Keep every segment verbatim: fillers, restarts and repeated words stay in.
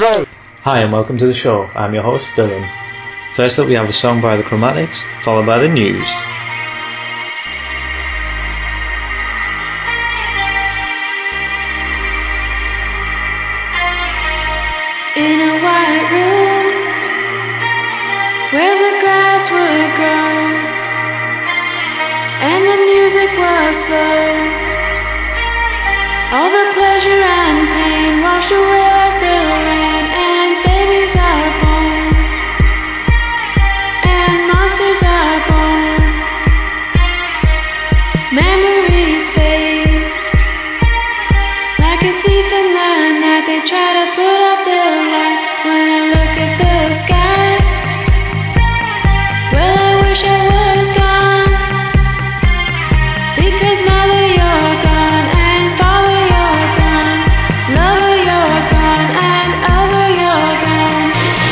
go! Hi and welcome to the show. I'm your host, Dylan. First up we have a song by The Chromatics, followed by the news. In a white room where the grass would grow and the music was slow, all the pleasure and pain washed away like the rain, and babies are born and monsters are born. Memories fade like a thief in the night. They try to put out the light when I look at the sky. Well, I wish I was gone, because mother, you're gone, and father, you're gone, lover, you're gone, and other, you're gone.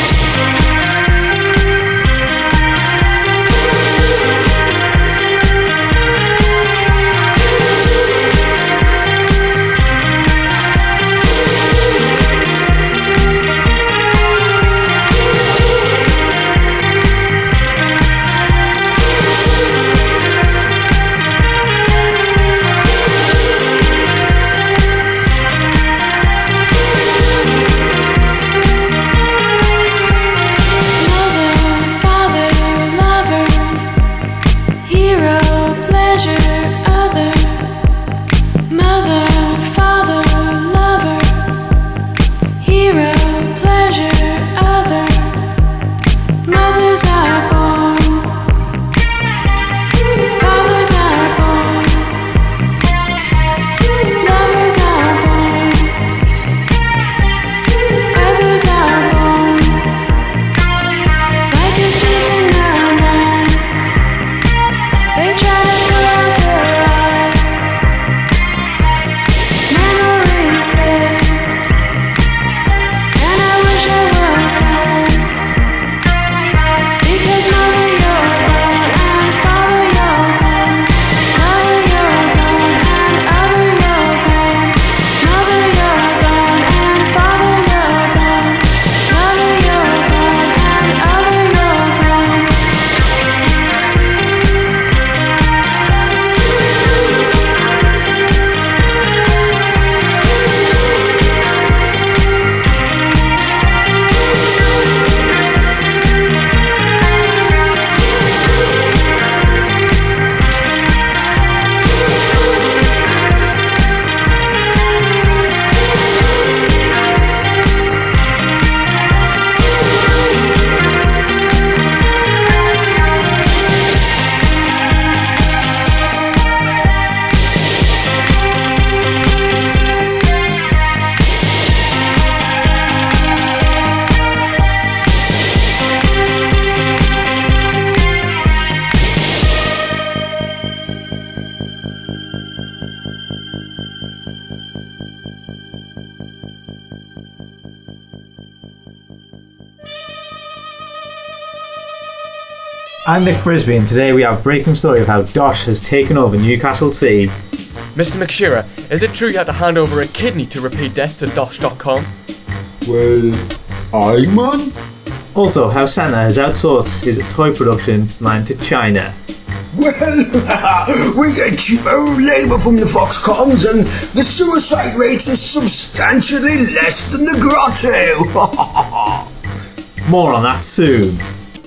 I'm Nick Frisby, and today we have a breaking story of how Dosh has taken over Newcastle City. Mister McShearer, is it true you had to hand over a kidney to repay debts to Dosh dot com? Well, aye, man. Also, how Santa has outsourced his toy production line to China. Well, we get cheaper labour from the Foxcons, and the suicide rate is substantially less than the Grotto. More on that soon.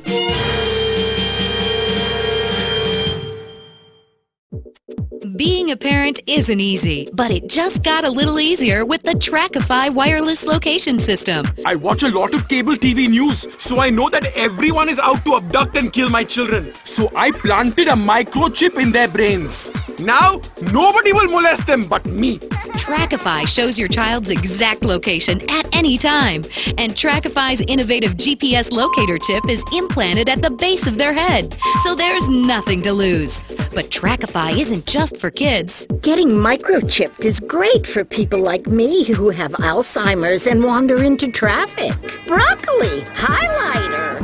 Being a parent isn't easy, but it just got a little easier with the Trackify wireless location system. I watch a lot of cable T V news, so I know that everyone is out to abduct and kill my children. So I planted a microchip in their brains. Now, nobody will molest them but me. Trackify shows your child's exact location at any time. And Trackify's innovative G P S locator chip is implanted at the base of their head, so there's nothing to lose. But Trackify isn't just for kids. Getting microchipped is great for people like me who have Alzheimer's and wander into traffic. Broccoli, highlighter.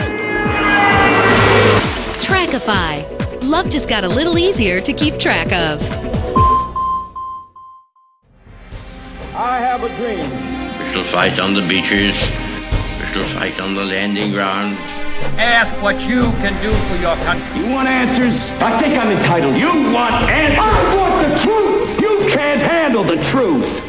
Trackify. Love just got a little easier to keep track of. I have a dream still fight on the beaches. We still fight on the landing grounds. Ask what you can do for your country. You want answers? I think I'm entitled. You want answers? I want the truth! You can't handle the truth!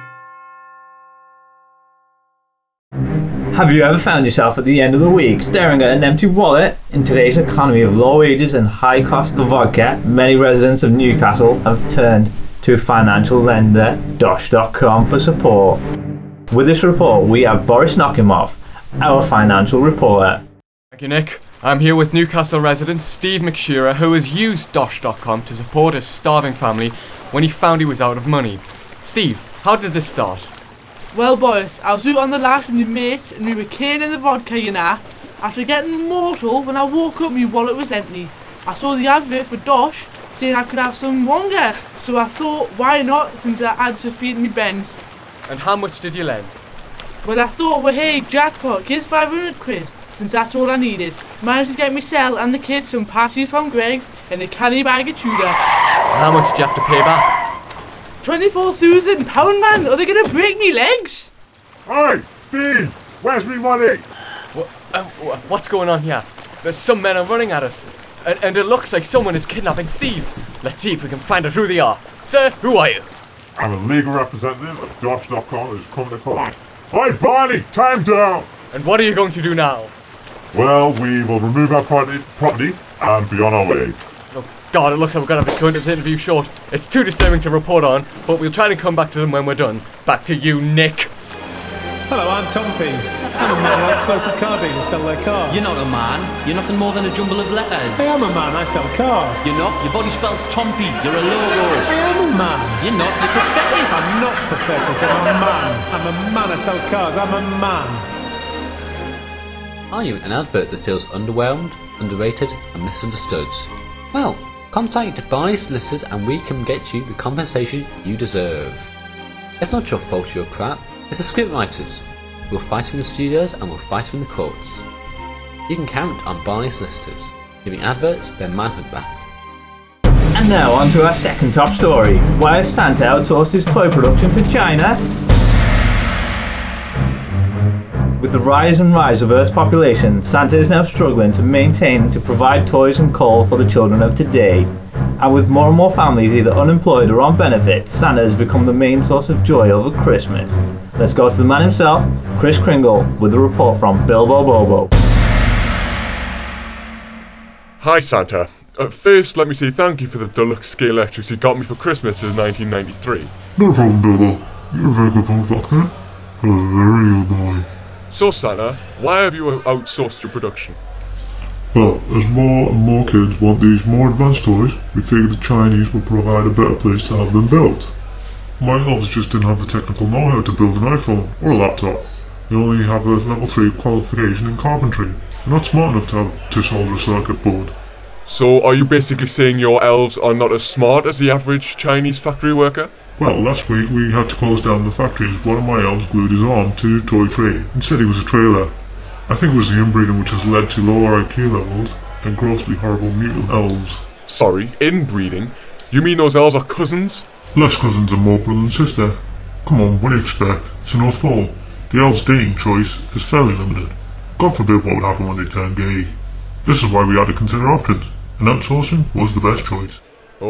Have you ever found yourself at the end of the week staring at an empty wallet? In today's economy of low wages and high cost of vodka, many residents of Newcastle have turned to financial lender Dosh dot com for support. With this report, we have Boris Nokimov, our financial reporter. Thank you, Nick. I'm here with Newcastle resident Steve McShearer, who has used Dosh dot com to support his starving family when he found he was out of money. Steve, how did this start? Well, boys, I was out on the lash with my mate and we were caning the vodka, you know. After getting mortal, when I woke up, my wallet was empty. I saw the advert for Dosh saying I could have some wonga, so I thought, why not, since I had to feed me Benz. And how much did you lend? Well, I thought, well, hey, jackpot, here's five hundred quid, since that's all I needed. Managed to get myself and the kids some pasties from Greg's and a canny bag of Tudor. How much did you have to pay back? twenty-four thousand pound, man! Are they gonna break me legs? Hey, Steve! Where's me money? What, uh, what's going on here? There's some men are running at us, and, and it looks like someone is kidnapping Steve. Let's see if we can find out who they are. Sir, who are you? I'm a legal representative of Dosh dot com who's come to collect. Hey, Barney, time down! And what are you going to do now? Well, we will remove our property, property and be on our way. Oh God, it looks like we're going to have to cut this interview short. It's too disturbing to report on, but we'll try to come back to them when we're done. Back to you, Nick. Hello, I'm Tom P. I'm a man who helps local car dealers sell their cars. You're not a man. You're nothing more than a jumble of letters. I am a man. I sell cars. You're not. Your body spells Tompy. You're a logo. I am a man. You're not. You're pathetic. I'm not pathetic. I'm a man. I'm a man. I sell cars. I'm a man. Are you an advert that feels underwhelmed, underrated and misunderstood? Well, contact Barney Solicitors and we can get you the compensation you deserve. It's not your fault you're crap, it's the scriptwriters. We'll fight in the studios and we'll fight in the courts. You can count on Barney Solicitors, giving adverts their manhood back. And now on to our second top story. Why has Santa outsourced his toy production to China? With the rise and rise of Earth's population, Santa is now struggling to maintain to provide toys and coal for the children of today. And with more and more families either unemployed or on benefits, Santa has become the main source of joy over Christmas. Let's go to the man himself, Chris Kringle, with a report from Bilbo Bobo. Hi, Santa. Uh, first, let me say thank you for the deluxe scale electrics you got me for Christmas in nineteen ninety-three. No problem, Bilbo. You're a very good boy, Doctor. A very good boy. So, Santa, why have you outsourced your production? Well, as more and more kids want these more advanced toys, we figured the Chinese would provide a better place to have them built. My elves just didn't have the technical know-how to build an iPhone or a laptop. They only have a level three qualification in carpentry. They're not smart enough to have to solder a circuit board. So, are you basically saying your elves are not as smart as the average Chinese factory worker? Well, last week we had to close down the factory as one of my elves glued his arm to the toy tray and said he was a trailer. I think it was the inbreeding which has led to lower I Q levels and grossly horrible mutant elves. Sorry, inbreeding? You mean those elves are cousins? Less cousins and more brother and sister. Come on, what do you expect? It's an North Pole. The elves' dating choice is fairly limited. God forbid what would happen when they turn gay. This is why we had to consider options, and outsourcing was the best choice.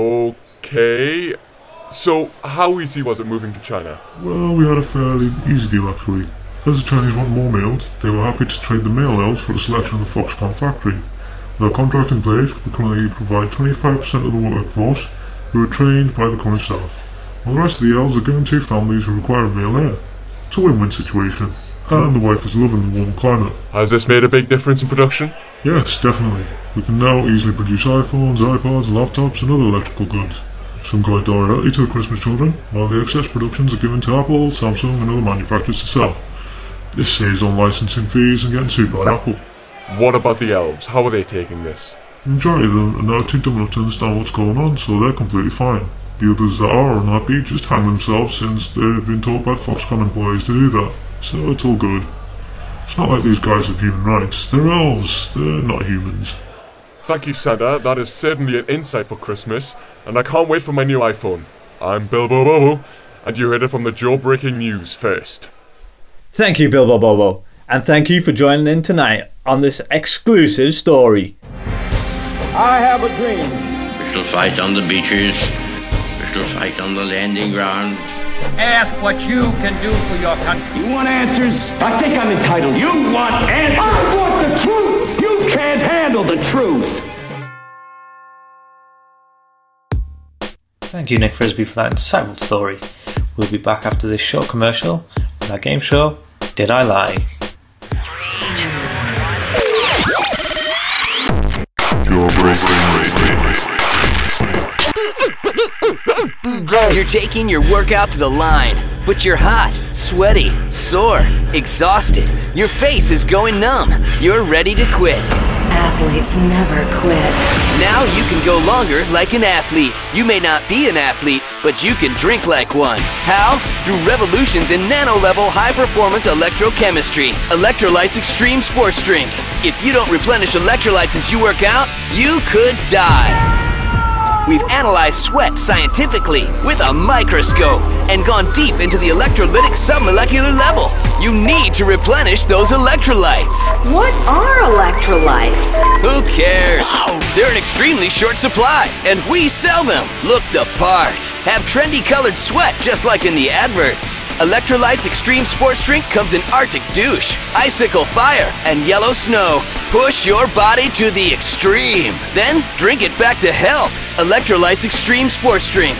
Okay. So, how easy was it moving to China? Well, we had a fairly easy deal actually. As the Chinese want more males, they were happy to trade the male elves for the selection of the Foxconn factory. With our contract in place, we currently provide twenty-five percent of the workforce who are trained by the current staff, while the rest of the elves are given to families who require a male heir. It's a win-win situation, and the wife is loving the warm climate. Has this made a big difference in production? Yes, definitely. We can now easily produce iPhones, iPods, laptops and other electrical goods. Some go directly to the Christmas children, while the excess productions are given to Apple, Samsung and other manufacturers to sell. This saves on licensing fees and getting sued by Apple. What about the elves? How are they taking this? The majority of them are now too dumb enough to understand what's going on, so they're completely fine. The others that are unhappy just hang themselves since they've been told by Foxconn employees to do that, so it's all good. It's not like these guys have human rights, they're elves, they're not humans. Thank you, Santa, that is certainly an insight for Christmas, and I can't wait for my new iPhone. I'm Bilbo Bobo, and you heard it from the jaw-breaking news first. Thank you, Bilbo Bobo, and thank you for joining in tonight on this exclusive story. I have a dream. We shall fight on the beaches. We shall fight on the landing grounds. Ask what you can do for your country. You want answers? I think I'm entitled. You want answers? I want the truth! You can't handle the truth! Thank you, Nick Frisby, for that insightful story. We'll be back after this short commercial with our game show, Did I Lie? You're taking your workout to the line, but you're hot, sweaty, sore, exhausted. Your face is going numb. You're ready to quit. Athletes never quit. Now you can go longer like an athlete. You may not be an athlete, but you can drink like one. How? Through revolutions in nano-level high-performance electrochemistry. Electrolytes Extreme Sports Drink. If you don't replenish electrolytes as you work out, you could die. We've analyzed sweat scientifically with a microscope and gone deep into the electrolytic submolecular level. You need to replenish those electrolytes. What are electrolytes? Who cares? They're in extremely short supply, and we sell them. Look the part. Have trendy colored sweat just like in the adverts. Electrolytes Extreme Sports Drink comes in Arctic Douche, Icicle Fire, and Yellow Snow. Push your body to the extreme. Then drink it back to health. Electrolytes Extreme Sports Drink.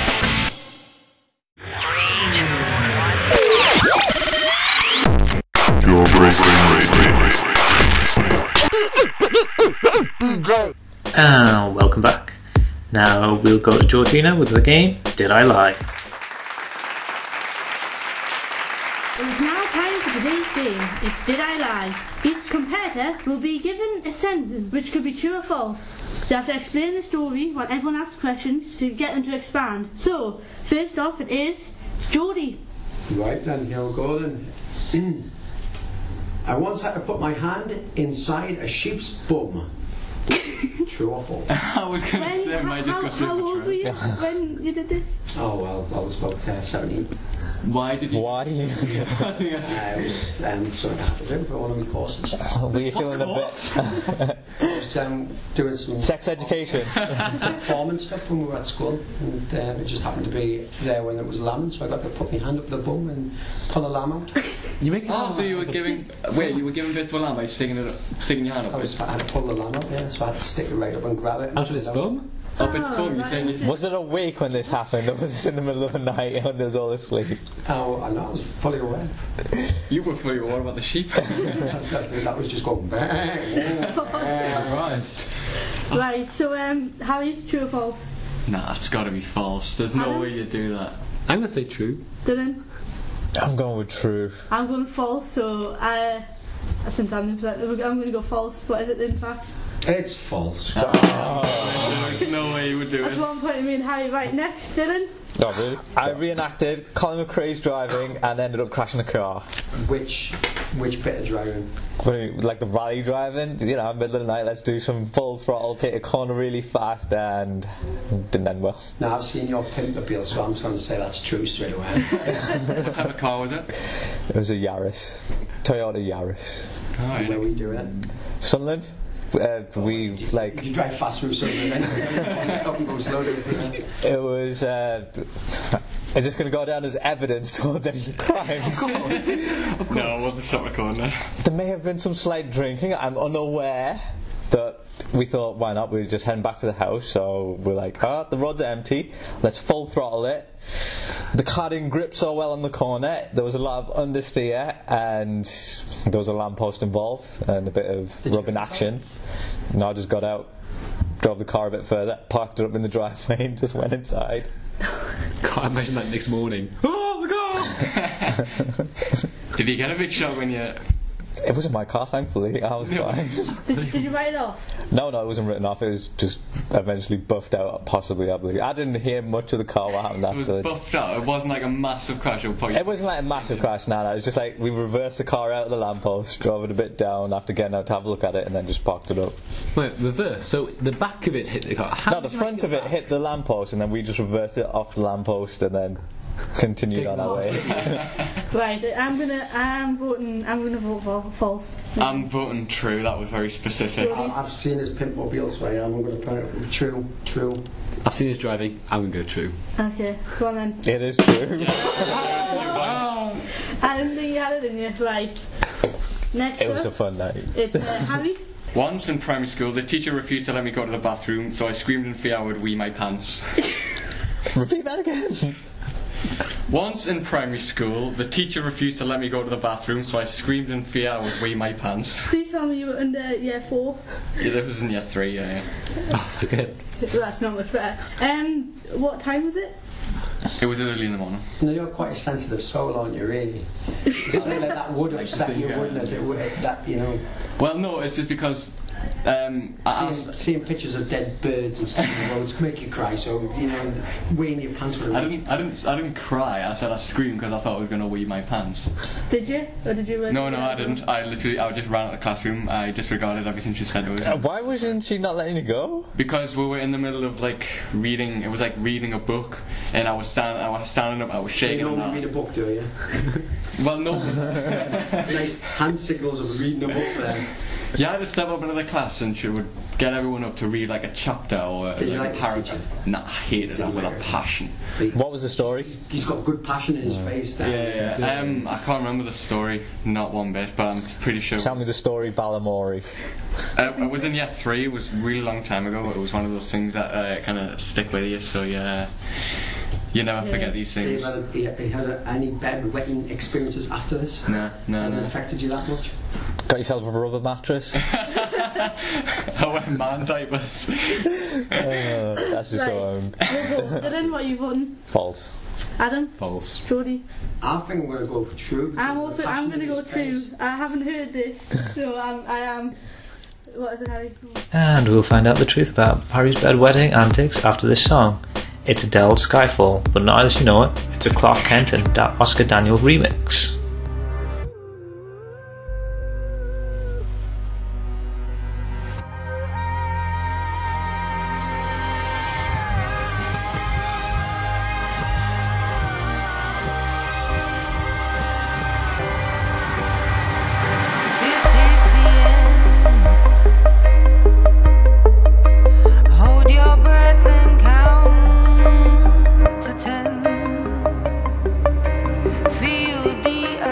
And welcome back. Now we'll go to Georgina with the game, Did I Lie? It is now time for today's game. It's Did I Lie? Each competitor will be given a sentence which could be true or false. They have to explain the story while everyone asks questions to get them to expand. So, first off it is Geordie. Right then, here we go then. I once had to put my hand inside a sheep's bum. True or false? I was going to say, I just got How, how old were you when you did this? Oh well, I was about uh, seventeen. Why did you? Why? I was um, something I had to do for one of my courses. Were you feeling a bit? I was um, doing some sex education, performance stuff when we were at school, and uh, it just happened to be there when it was lambing, so I got to put my hand up the bum and pull a lamb out. You make oh, so you were giving wait, you were giving birth to a lamb by sticking it, up, sticking your hand up. I was I had to pull the lamb out, yeah, so I had to stick it right up and grab it. Out of its bum? Up its bum, you saying you... Was it awake when this happened, or was this in the middle of the night when there was all this sleep? Oh, I know, I was fully aware. You were fully aware about the sheep? That was just going bang. Right. Right, so um, how are you, true or false? Nah, it's got to be false. There's no Adam? way you do that. I'm going to say true. Dylan? I'm going with true. I'm going false, so uh, since I'm the I'm going to go false, but is it in fact? It's false. Oh. There's no way you would do That's it. one point of me and Harry. Right, next, Dylan. No, really? I reenacted Colin McRae's driving and ended up crashing a car. Which which bit of driving? What do you mean, like the rally driving? You know, middle of the night, let's do some full throttle, take a corner really fast, and didn't end well. Now, I've seen your Pimp-mobile, so I'm just going to say that's true straight away. What type of car was it? It was a Yaris. Toyota Yaris. Oh, right. Where were you doing it? Sunderland. Uh, we you, like. You drive fast through Sunderland, then stop and go slow. It was. Uh, is this going to go down as evidence towards any crimes? Of course. Of course. No, we'll just stop recording now. There may have been some slight drinking. I'm unaware. That we thought, why not? We're just heading back to the house, so we're like, ah, oh, the roads are empty. Let's full throttle it. The car didn't grip so well on the corner. There was a lot of understeer, and there was a lamppost involved, and a bit of Did rubbing action. And I just got out, drove the car a bit further, parked it up in the driveway, and just went inside. God, imagine that next morning. Oh my God! Did you get a big shock when you? It wasn't my car, thankfully. I was fine. Did, did you write it off? No, no, it wasn't written off. It was just eventually buffed out, possibly, I believe. I didn't hear much of the car, what happened afterwards. It was buffed out? It wasn't like a massive crash? Or it wasn't like a massive crash, no, no. It was just like we reversed the car out of the lamppost, drove it a bit down after getting out to have a look at it, and then just parked it up. Wait, reverse? So the back of it hit the car? How no, the front of it hit the lamppost, and then we just reversed it off the lamppost, and then continued on our way. Right, I'm gonna, I'm voting, I'm gonna vote for false. I'm voting true. That was very specific. I- I've seen his Pimpmobile, so I am going to put it true, true. I've seen his driving. I'm gonna go true. Okay, go on then. It is true. I didn't think you had it in you. Right. Next It was up, a fun night. it's uh, Harry. Once in primary school, the teacher refused to let me go to the bathroom, so I screamed in fear I would wee my pants. Repeat that again. Once in primary school, the teacher refused to let me go to the bathroom, so I screamed in fear I would wee my pants. Please tell me you were under year four. Yeah, that was in year three, yeah. yeah. Oh, okay. That's not much better. Um, what time was it? It was early in the morning. You know, you're quite a sensitive soul, aren't you, really? Something like that would upset you, wouldn't it? It would, that, you know... Well, no, it's just because... Um, I seeing, seeing pictures of dead birds and stuff on the roads can make you cry, so, you know, weeing your pants with a I didn't, I didn't, I didn't cry. I said I screamed because I thought I was going to wee my pants. Did you? Or did you really? No, no, I didn't. I literally, I just ran out of the classroom. I disregarded everything she said. It was Uh, why wasn't she not letting you go? because we were in the middle of like reading. It was like reading a book, and I was standing, I was standing up, I was So you shaking. and normally that. read a book, do you? Well, no. Nice hand signals of reading a book there. You had to step up into the class, and she would get everyone up to read like a chapter or a, Did you like like a this paragraph. Nah, I hated that with a passion. What was the story? He's got good passion in his face there. Yeah, yeah. Um, I can't remember the story, not one bit, but I'm pretty sure. Tell me the story, Balamori. Uh, it was in year three. It was a really long time ago. It was one of those things that uh, kind of stick with you. So yeah, you never Yeah. forget these things. Have you had, you had any bedwetting experiences after this? No, no, Has it no. affected you that much? Got yourself a rubber mattress? I wear man diapers. uh, that's just Right. so um, Dylan, what are you voting? false. Adam? False. Jodie? I think I'm going to go for true. I'm because of also, the I'm passion going to in go his true. face. I haven't heard this, so I'm, I am. What is it, Harry? And we'll find out the truth about Harry's bedwetting antics after this song. It's Adele's Skyfall, but not as you know it, it's a Clark Kent and da- Oscar Daniel remix. Hold your breath and count to ten. Feel the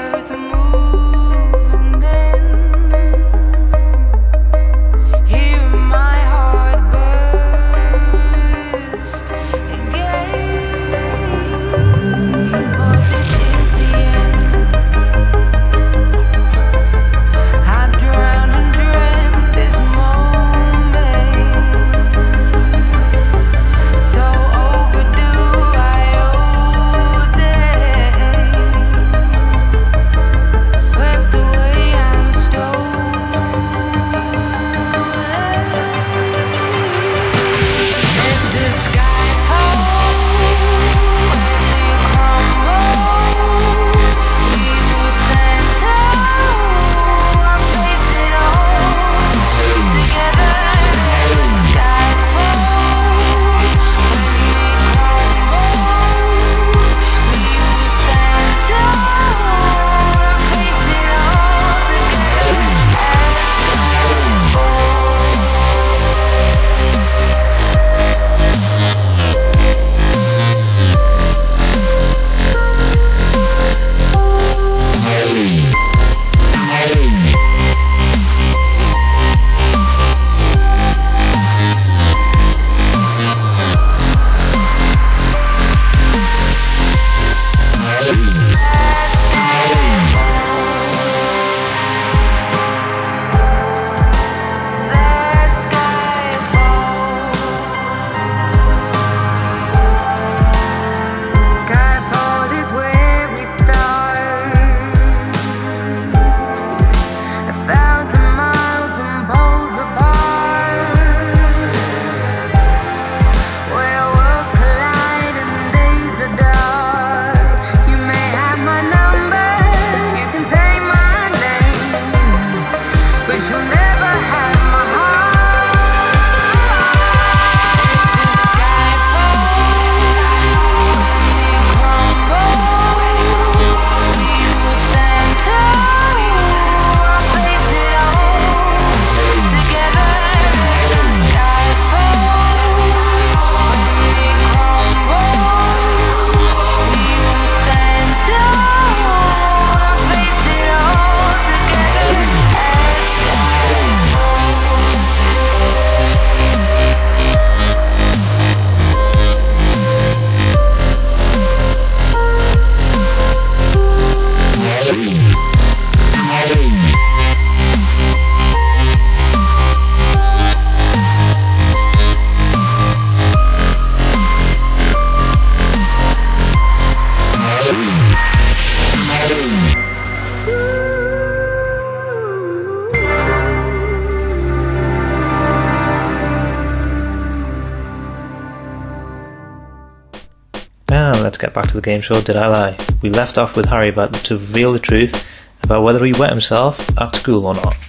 Now let's get back to the game show Did I Lie? We left off with Harry about to reveal the truth about whether he wet himself at school or not.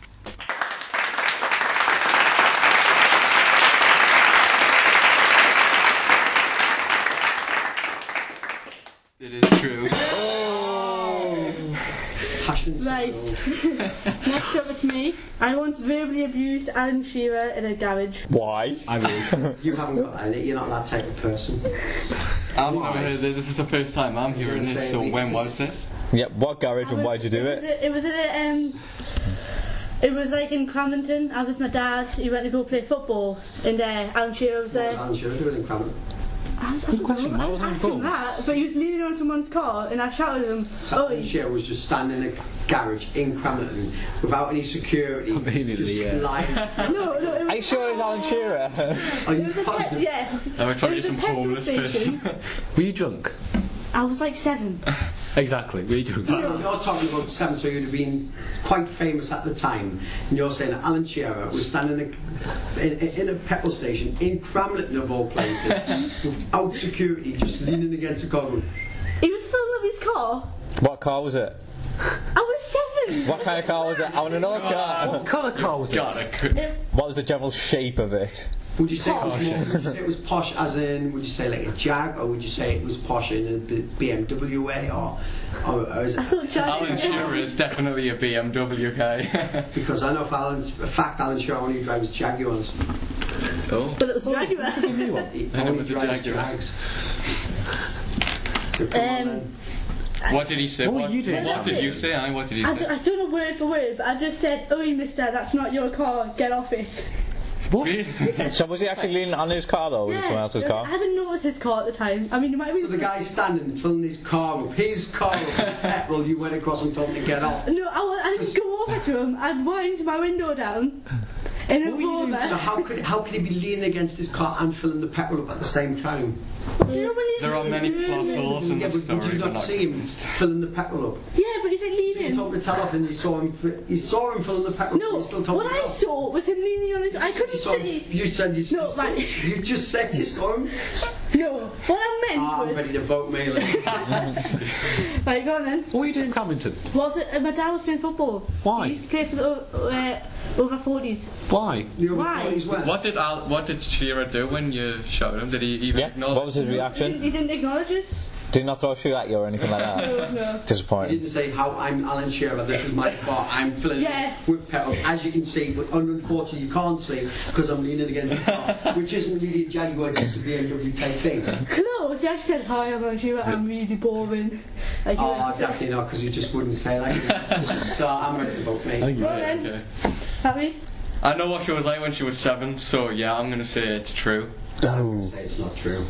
It is true. Right. Next up it's me. I once verbally abused Alan Shearer in a garage. Why? I mean, you haven't got that in it. You're not that type of person. I've never heard this. This is the first time I'm hearing this. So when was this? Yep. What garage and why'd you do It was, it? a, it was in a, um, it was like in Cramlington. I was with my dad. He went to go play football, and uh, Alan Shearer was there. What was Alan Shearer doing in Cramlington? Good question. Why was I asking that? But he was leaning on someone's car, and I shouted at him. So Alan Shearer was just standing in a garage in Cramlington without any security. Just yeah. sliding. No, no. It was Are you sure it's Alan Shearer? Are you It was a positive? pe- yes. That was probably It was some a petrol homeless station. person. Were you drunk? I was like seven. Exactly, were you drunk? You're talking about seven, so you'd have been quite famous at the time. And you're saying that Alan Shearer was standing in a, in, in a petrol station in Cramlington of all places, without security, just leaning against a car going, He was filling up his car. What car was it? I was seven. What kind of car was it? I want to know what car. What colour car was it? What was the general shape of it? Would you say it was more, would you say it was posh as in, would you say like a Jag, or would you say it was posh in a B- BMW way, or, or, or is it? I thought Jag. Alan Shearer is definitely a B M W guy. Because I know for Alan's, for fact Alan Shearer only drives Jaguars. Oh. But it was Jaguar. He And it only was a drives Jaguar. Jags. So come on Um, then. What did he say? What were What, you doing? what did you say? I what did he I, d- say? I don't know word for word, but I just said, "Oi, mister, that's not your car. Get off it." What? So was he actually leaning on his car though, or was it someone else's I car? hadn't noticed his car at the time. I mean, it might have So been. the guy's standing, filling his car up, his car up with petrol, you went across and told him to get off. No, I, wa- I didn't go over to him. I'd wind my window down in a Rover. So how could how could he be leaning against his car and filling the petrol up at the same time? Do you know when he's There are many plot holes in Yeah, the but would story. you but not see him filling the petrol up? Yeah, but he's like So you leaning. told him to tell off and you saw him, fi- you saw him filling the petrol No, up, you still told what him I off. saw was him leaning on the. I You couldn't saw him- see. You said you, No, you, like- you just said you saw him. No, what I meant Oh, I'm was. ready to vote Melee. Right, go on then. What were you doing in Cramlington? Was it? Uh, my dad was playing football. Why? He used to play for the uh, over forties. Why? Why? What did Al, what did Shearer do when you shot him? Did he even Yeah. acknowledge? What was his He reaction? didn't, he didn't acknowledge us. Did he not throw a shoe at you or anything like that? No, no. He Disappointing. didn't say how I'm Alan Shearer, this is my car, I'm filling Yeah. it with petrol, as you can see, but unfortunately you can't see because I'm leaning against the car, which isn't really a Jaguar, it's just a B M W type thing. Close. He actually said, "Hi, I'm on Shearer. I'm really boring." Like, you Oh, know. definitely not, because you just wouldn't say that. So I'm ready to vote me. Go on then. Okay. Happy? I know what she was like when she was seven, so yeah, I'm gonna say it's true. Oh. Say it's not true.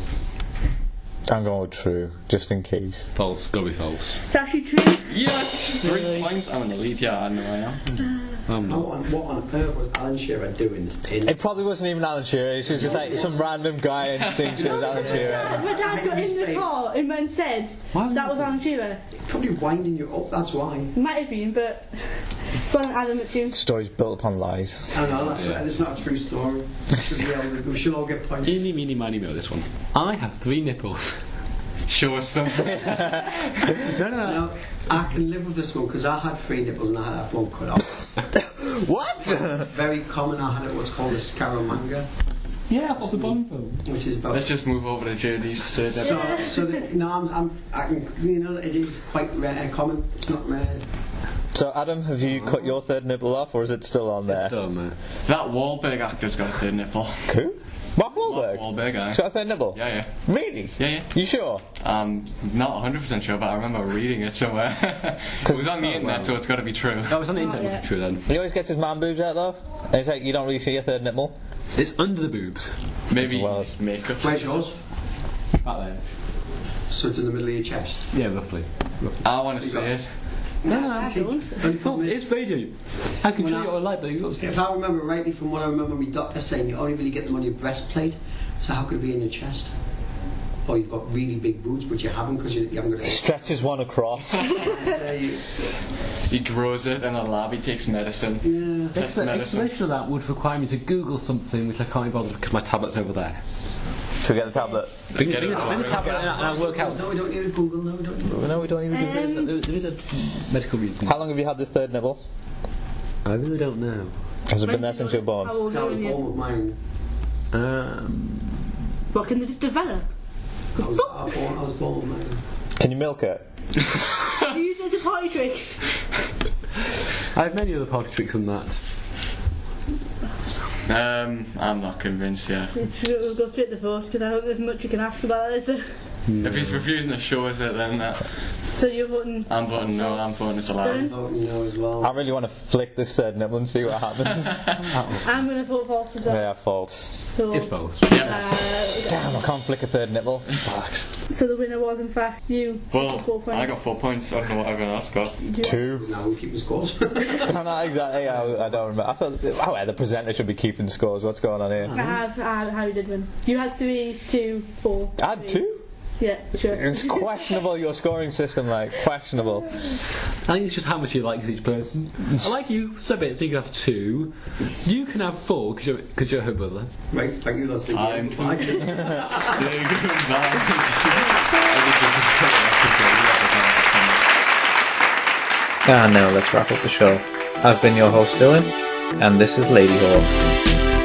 I'm going with true, just in case. False, gotta be false. It's actually true. Yes! Three points. I'm in the lead. Yeah, I know I am. I'm What not. on, what on earth was Alan Shearer doing in It probably wasn't even Alan Shearer, it was just like some random guy and thinks it was Alan Shearer. My dad got in the car and then said that was Alan Shearer. probably winding you up, that's why. Might have been, but go on, Adam, it's you. Stories built upon lies. I know, that's, Yeah. that's not a true story. We should, be able to, we should all get points. Eeny, meeny, miny, mo, this one. I have three nipples. Show us them. No, no, no. Now, I can live with this one because I had three nipples and I had that one cut off. What? Very common, I had what's called a scaramanga. Yeah, what's the bun film? Which is about. Let's just move over to Journey's third So, episode. so the, no, I'm, I'm, I can, you know, it is quite rare, common. It's not rare. So Adam, have you cut your third nipple off or is it still on there? Still, man. That Wahlberg actor's got a third nipple. Who? Mark Wahlberg? Wahlberg, aye. He's got a third nipple? Yeah, yeah. Really? Yeah, yeah. You sure? Um, not one hundred percent sure, but I remember reading it somewhere. It was on the internet, so it's got to be true. That was on the internet, yeah. true then. He always gets his man boobs out though. And it's like you don't really see a third nipple. It's under the boobs. Maybe Well. just makeup. Where's yours? Back there. So it's in the middle of your chest. Yeah, roughly. roughly. I want to see it. No, no, See, no. only problem It's is, radio. I can When show I- you what I like, but you got to if I remember rightly from what I remember my doctor saying, you only really get them on your breastplate, so how could it be in your chest? Or you've got really big boobs, but you haven't because you, you haven't got He a... stretches one across. So you- He grows it in a lab, he takes medicine. yeah. Test The medicine. explanation of that would require me to Google something which I can't be bothered because my tablet's over there. Should we get the tablet? Bring, bring, bring, bring the tablet and I'll work out. No, we don't need to Google. No, we don't need to No, we don't need to Um, Google. There, there is a medical reason. How long have you had this third nibble? I really don't know. Has it been there since you were born? How old That are was you? born with mine. Um, What, can they just develop? I was, I was born, I was born with mine. Can you milk it? You use it as a party trick. I have many other party tricks than that. Um, I'm not convinced, yeah. It's, we'll go straight to the vote because I don't think there's much you can ask about it, is there? If he's refusing to show us it, then uh, So you're voting. I'm voting no, I'm voting it's allowed. I'm voting no as well. I really want to flick this third nibble and see what happens. I'm going to vote false as well. Yeah, false. So, It's false. uh, Damn, I can't flick a third nipple. so the winner was in fact you. Well, Four points. I got four points. I don't know what everyone else got. Two. Now we keep the scores. No, not exactly. I, I don't remember. I thought, oh, yeah, the presenter should be keeping scores. What's going on here? I have, I have, Harry did win. You had three, two, four. I had three. two? Yeah, sure. It's questionable, your scoring system, like, questionable. I think it's just how much you like each person. I like you, sub it, so you can have two. You can have four, because you're, cause you're her brother. Right, thank you, that's the I'm game. And now let's wrap up the show. I've been your host Dylan, and this is Lady Hawk.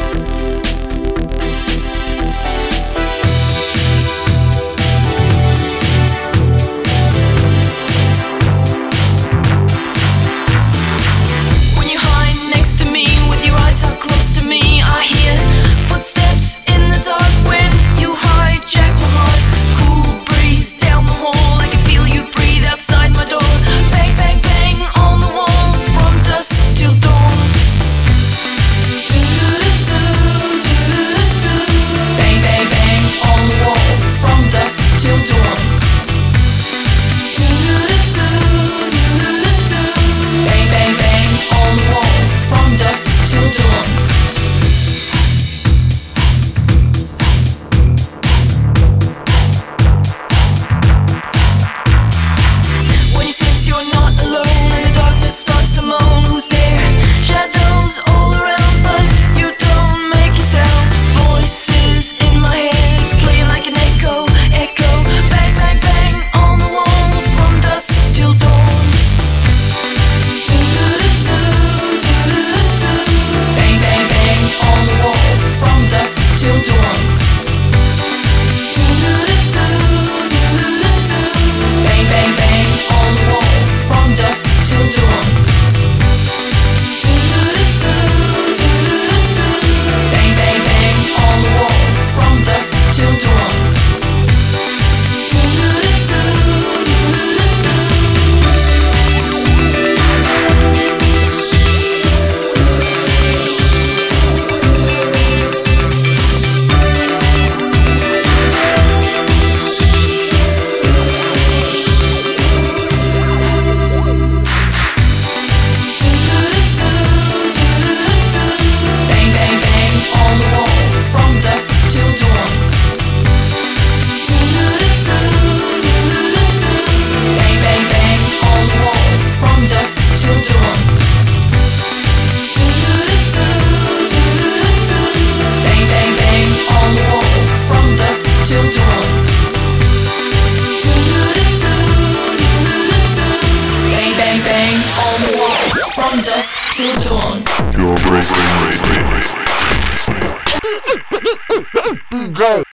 Footsteps in the dark when you hijack my heart. Cool breeze down the hall, I can feel you breathe outside my door. Bang, bang, bang on the wall from dusk till dawn. Bang, bang, bang on the wall from dusk till dawn. Bang, bang, bang on the wall from dusk till dawn. Starts to moan, who's there? Shadows all around, but you don't make a sound. Voices in my head, playing like an echo, echo. Bang, bang, bang on the wall from dusk till dawn. Bang, bang, bang on the wall from dusk till dawn. Bang, bang, bang on the wall from dusk till dawn. Bang, bang, bang on the wall from dusk till dawn. Dusk till dawn. Jaw break, break, break, break.